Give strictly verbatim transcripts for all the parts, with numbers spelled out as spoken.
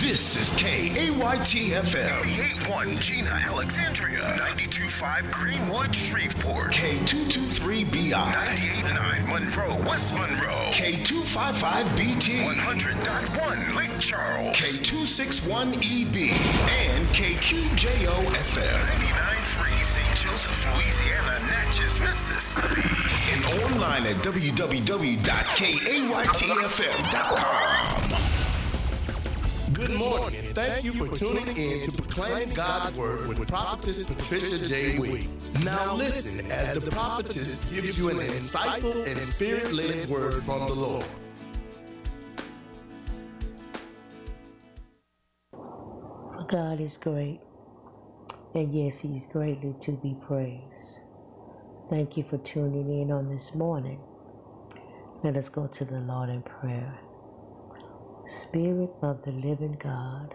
This is K A Y T F M. eighty-eight point one Gina, Alexandria. ninety-two point five Greenwood, Shreveport. K two two three B I. ninety-eight point nine Monroe, West Monroe. K two five five B T. one hundred point one Lake Charles. K two six one E B. And K Q J O F M. ninety-nine point three Saint Joseph, Louisiana, Natchez, Mississippi. And online at w w w dot k a y t f m dot com. Good morning, and thank you for tuning in to Proclaiming God's Word with Prophetess Patricia J. Williams. Now listen as the prophetess gives you an insightful and spirit-led word from the Lord. God is great, and yes, He's greatly to be praised. Thank you for tuning in on this morning. Let us go to the Lord in prayer. Spirit of the living God,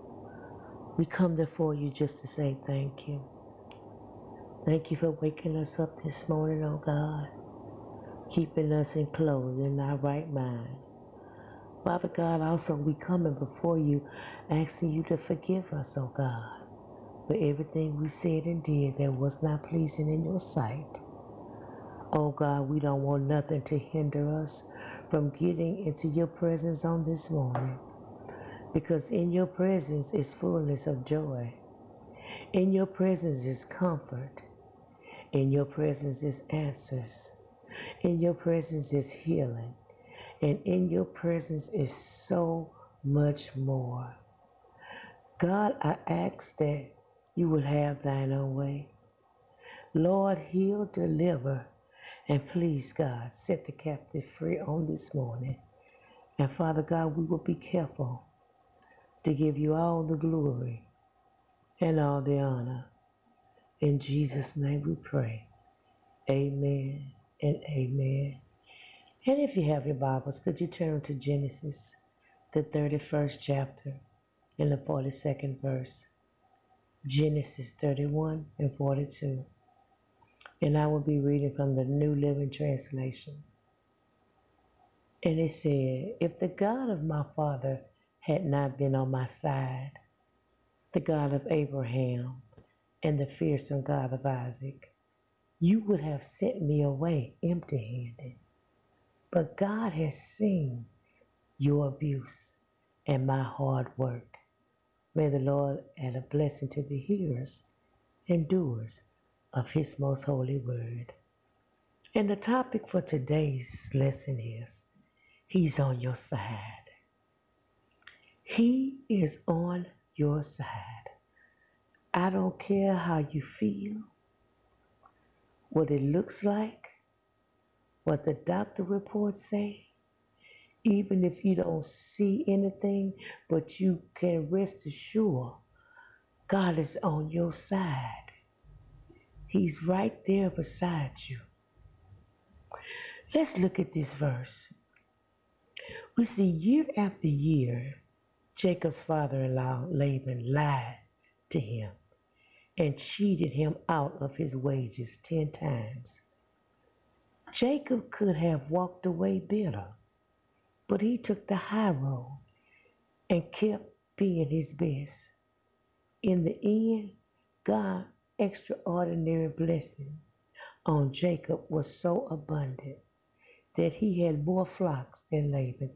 we come before you just to say thank you. Thank you for waking us up this morning, oh God, keeping us enclosed in our right mind. Father God, also we coming before you, asking you to forgive us, oh God, for everything we said and did that was not pleasing in your sight. Oh God, we don't want nothing to hinder us from getting into your presence on this morning, because in your presence is fullness of joy. In your presence is comfort. In your presence is answers. In your presence is healing. And in your presence is so much more. God, I ask that you will have thine own way. Lord, heal, deliver, and please, God, set the captive free on this morning. And Father God, we will be careful to give you all the glory and all the honor. In Jesus' name we pray. Amen and amen. And if you have your Bibles, could you turn to Genesis, the thirty-first chapter and the forty-second verse. Genesis thirty-one and forty-two. And I will be reading from the New Living Translation. And it said, if the God of my father had not been on my side, the God of Abraham and the fearsome God of Isaac, you would have sent me away empty-handed. But God has seen your abuse and my hard work. May the Lord add a blessing to the hearers and doers of his most holy word. And the topic for today's lesson is, He's on your side. He is on your side. I don't care how you feel, what it looks like, what the doctor reports say. Even if you don't see anything, but you can rest assured God is on your side. He's right there beside you. Let's look at this verse. We see year after year, Jacob's father-in-law Laban lied to him and cheated him out of his wages ten times. Jacob could have walked away bitter, but he took the high road and kept being his best. In the end, God's extraordinary blessing on Jacob was so abundant that he had more flocks than Laban.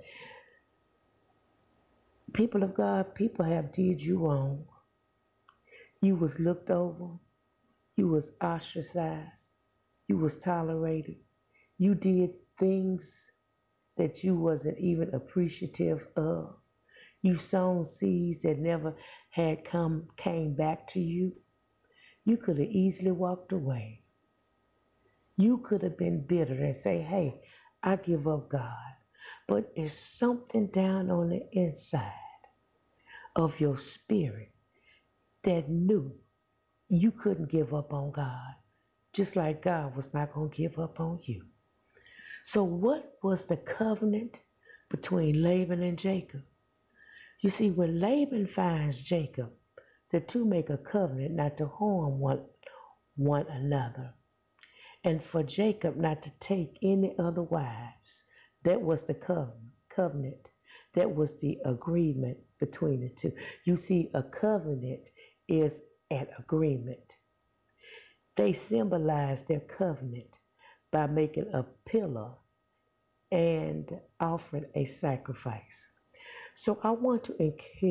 People of God, people have did you wrong. You was looked over. You was ostracized. You was tolerated. You did things that you wasn't even appreciative of. You sown seeds that never had come came back to you. You could have easily walked away. You could have been bitter and say, hey, I give up God. But there's something down on the inside of your spirit that knew you couldn't give up on God, just like God was not going to give up on you. So what was the covenant between Laban and Jacob? You see, when Laban finds Jacob, the two make a covenant not to harm one, one another, and for Jacob not to take any other wives. That was the covenant. covenant. That was the agreement between the two. You see, a covenant is an agreement. They symbolize their covenant by making a pillar and offering a sacrifice. So I want to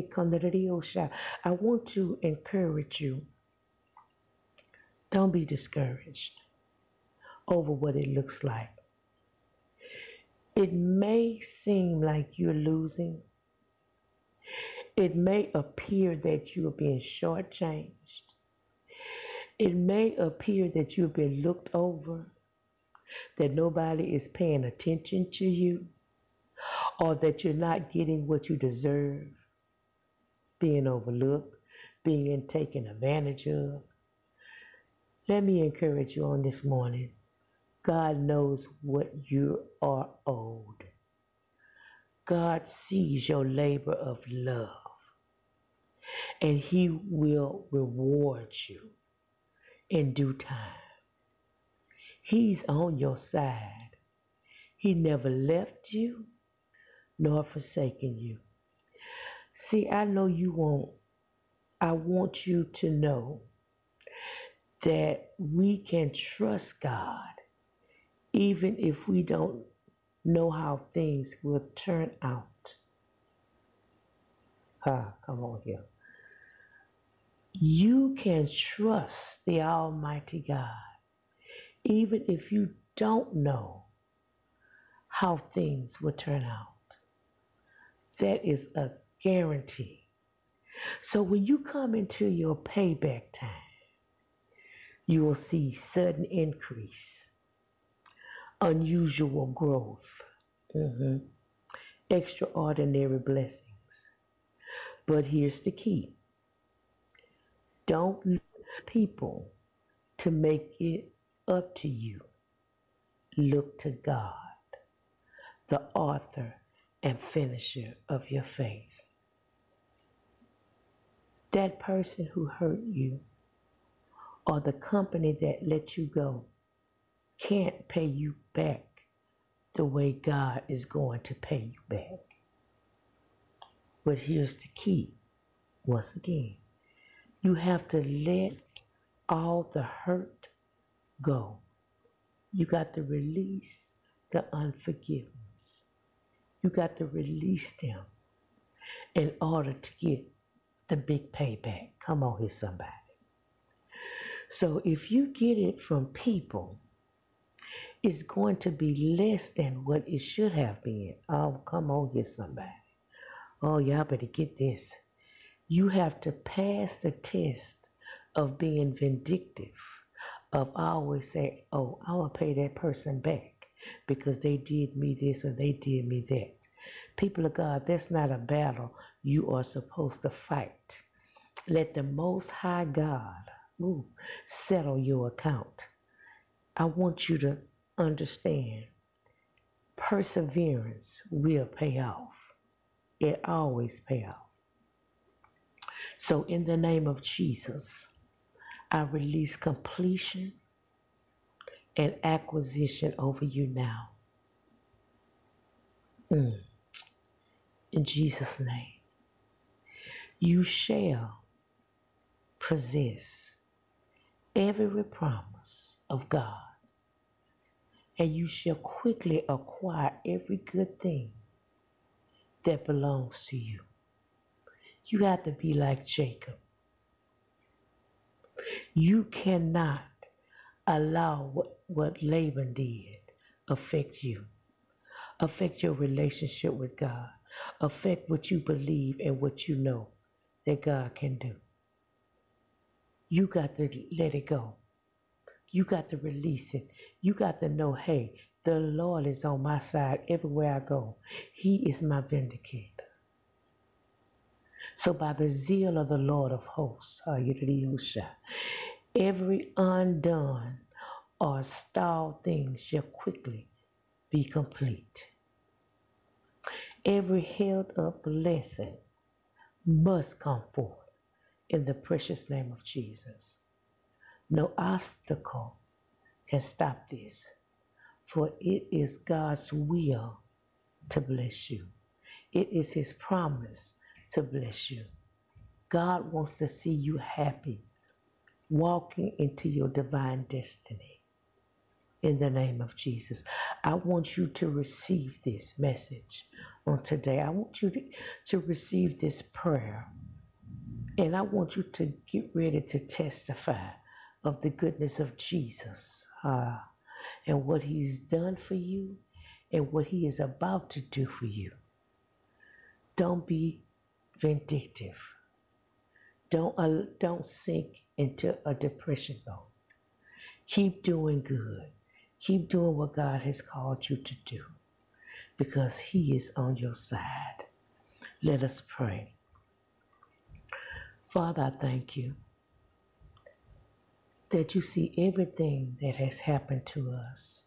I want to encourage you. Don't be discouraged over what it looks like. It may seem like you're losing. It may appear that you are being shortchanged. It may appear that you've been looked over, that nobody is paying attention to you, or that you're not getting what you deserve, being overlooked, being taken advantage of. Let me encourage you on this morning. God knows what you are owed. God sees your labor of love, and He will reward you in due time. He's on your side. He never left you nor forsaken you. See, I know you won't. I want you to know that we can trust God even if we don't know how things will turn out. Ah, come on here. You can trust the Almighty God even if you don't know how things will turn out. That is a guarantee. So when you come into your payback time, you will see sudden increase, unusual growth, mm-hmm. extraordinary blessings. But here's the key. Don't look to people to make it up to you. Look to God, the author and finisher of your faith. That person who hurt you or the company that let you go can't pay you back the way God is going to pay you back. But here's the key. Once again, you have to let all the hurt go. You got to release the unforgiveness. You got to release them in order to get the big payback. Come on here, somebody. So if you get it from people, it's going to be less than what it should have been. Oh, come on here, somebody. Oh, y'all better get this. You have to pass the test of being vindictive, of always say, oh, I will pay that person back because they did me this or they did me that. People of God, that's not a battle you are supposed to fight. Let the Most High God ooh, settle your account. I want you to understand, perseverance will pay off. It always pays off. So in the name of Jesus, I release completion and acquisition over you now. Mm. In Jesus' name, you shall possess every promise of God, and you shall quickly acquire every good thing that belongs to you. You have to be like Jacob. You cannot allow what, what Laban did affect you, affect your relationship with God, affect what you believe and what you know that God can do. You got to let it go. You got to release it. You got to know, hey, the Lord is on my side everywhere I go. He is my vindicator. So by the zeal of the Lord of hosts, every undone or stalled thing shall quickly be complete. Every held up blessing must come forth in the precious name of Jesus. No obstacle can stop this, for it is God's will to bless you. It is his promise to bless you. God wants to see you happy, walking into your divine destiny. In the name of Jesus, I want you to receive this message on today. I want you to, to receive this prayer. And I want you to get ready to testify of the goodness of Jesus uh, and what he's done for you and what he is about to do for you. Don't be vindictive. Don't, uh, don't sink into a depression mode. Keep doing good. Keep doing what God has called you to do because he is on your side. Let us pray. Father, I thank you that you see everything that has happened to us.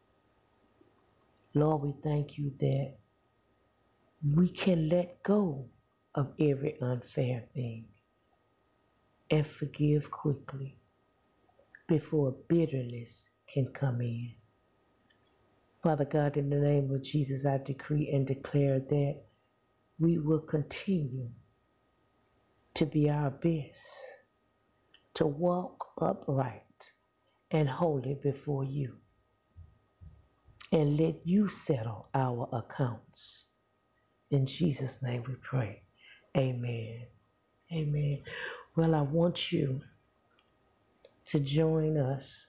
Lord, we thank you that we can let go of every unfair thing and forgive quickly before bitterness can come in. Father God, in the name of Jesus, I decree and declare that we will continue to be our best, to walk upright and holy before you, and let you settle our accounts. In Jesus' name we pray. Amen. Amen. Well, I want you to join us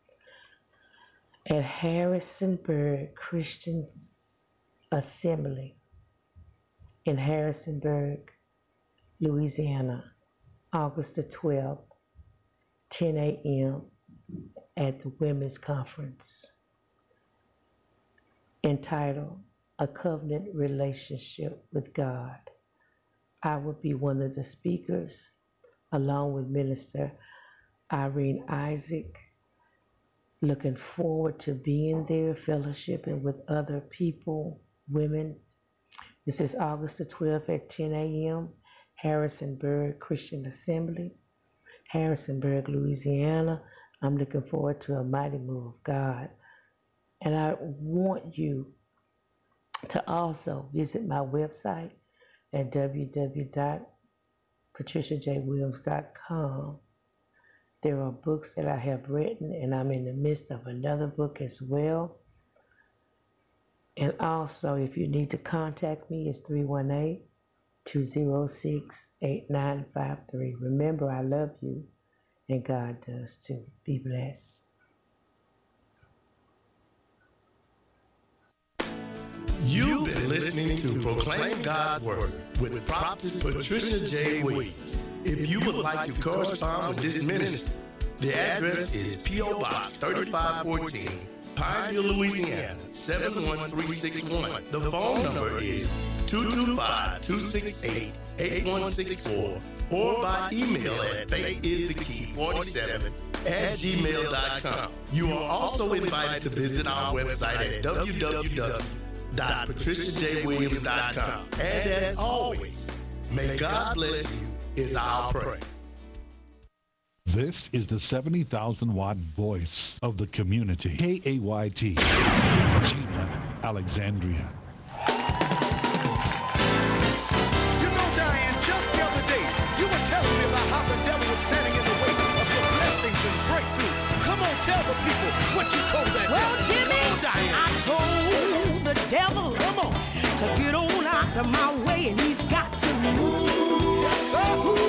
at Harrisonburg Christian Assembly in Harrisonburg, Louisiana, August the twelfth, ten a.m. at the Women's Conference entitled A Covenant Relationship with God. I will be one of the speakers along with Minister Irene Isaac. Looking forward to being there, fellowshipping with other people, women. This is August the twelfth at ten a.m. Harrisonburg Christian Assembly, Harrisonburg, Louisiana. I'm looking forward to a mighty move of God. And I want you to also visit my website at w w w dot patricia j williams dot com. There are books that I have written, and I'm in the midst of another book as well. And also, if you need to contact me, it's three one eight, two zero six, eight nine five three. Remember, I love you, and God does too. Be blessed. You've been listening to Proclaim God's Word with Prophetess Patricia J. Williams. If you would like to correspond with this ministry, the address is P O Box thirty-five fourteen, Pineville, Louisiana, seven one three six one. The phone number is two two five, two six eight, eight one six four or by email at faithisthekey forty-seven at gmail dot com. You are also invited to visit our website at w w w dot patricia j williams dot com. And as always, may God bless you is our prayer. This is the seventy thousand watt voice of the community. K A Y T, Gina Alexandria. You know, Diane, just the other day, you were telling me about how the devil was standing in the way of your blessings and breakthrough. Come on, tell the people what you told that well, devil. Jimmy, Come on, Diane. I told the devil Come on. to get on out of my way, and he's got to move. Yes, sir.